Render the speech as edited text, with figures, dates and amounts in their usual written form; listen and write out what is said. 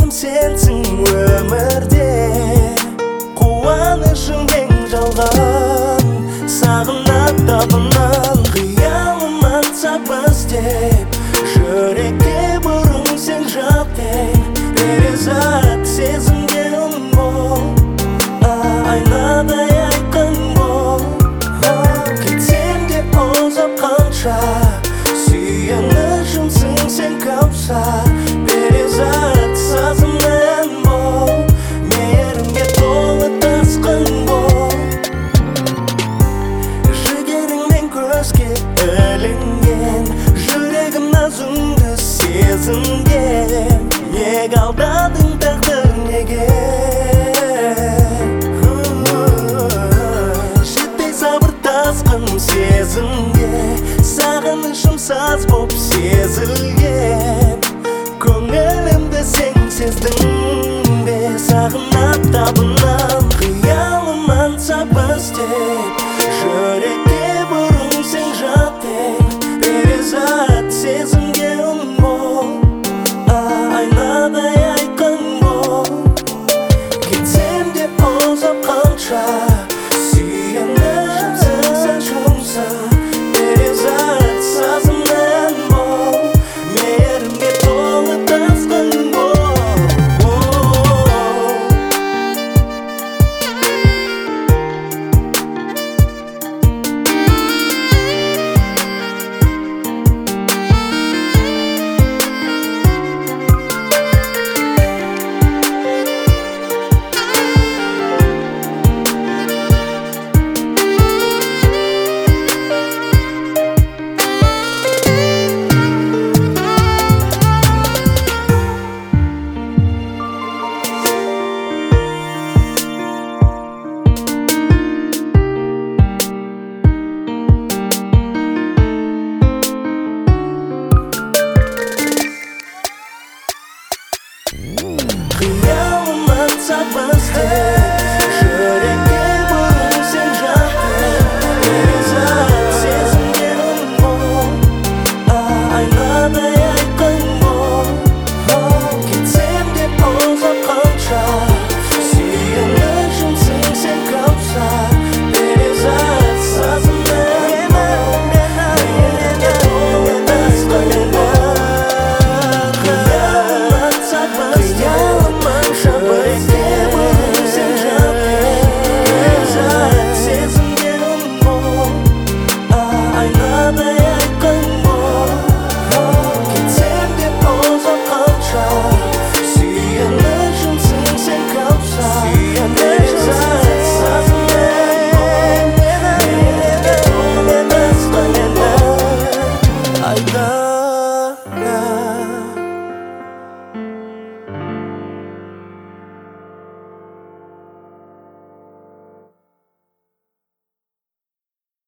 Қиялым сенсің өмірде, қуанышым ең жалған. Сағынып табынан қиялым аңсап іздеп, жүрекке бұрын сен жат ең. Перизат сезімге үн бол, айнадай айқын бол. Кетсем де ұзап қанша, сүйенішімсің сен кәусар. Перизат сазымнан бол, мейірімге толы тасқын бол. Жігеріңнен көзге ілінген, жүрегім назыңды сезінген. Неге алдадың тағдыр, неге? Жетпей сабыр тасқын сезімге, сағынышым саз боп сезілген. Көңілімді сен сездің бе? Сағынып табынан қиялым аңсап іздеп, жүрекке бұрын сен жат ең. Перизат сезімге үн бол, айнадай айқын бол. Кетсем де ұзап қанша, сүйенішімсің сен жұмсақ. Перизат сазымнан бол, мейірімге толы тасқын бол. Қиялым аңсап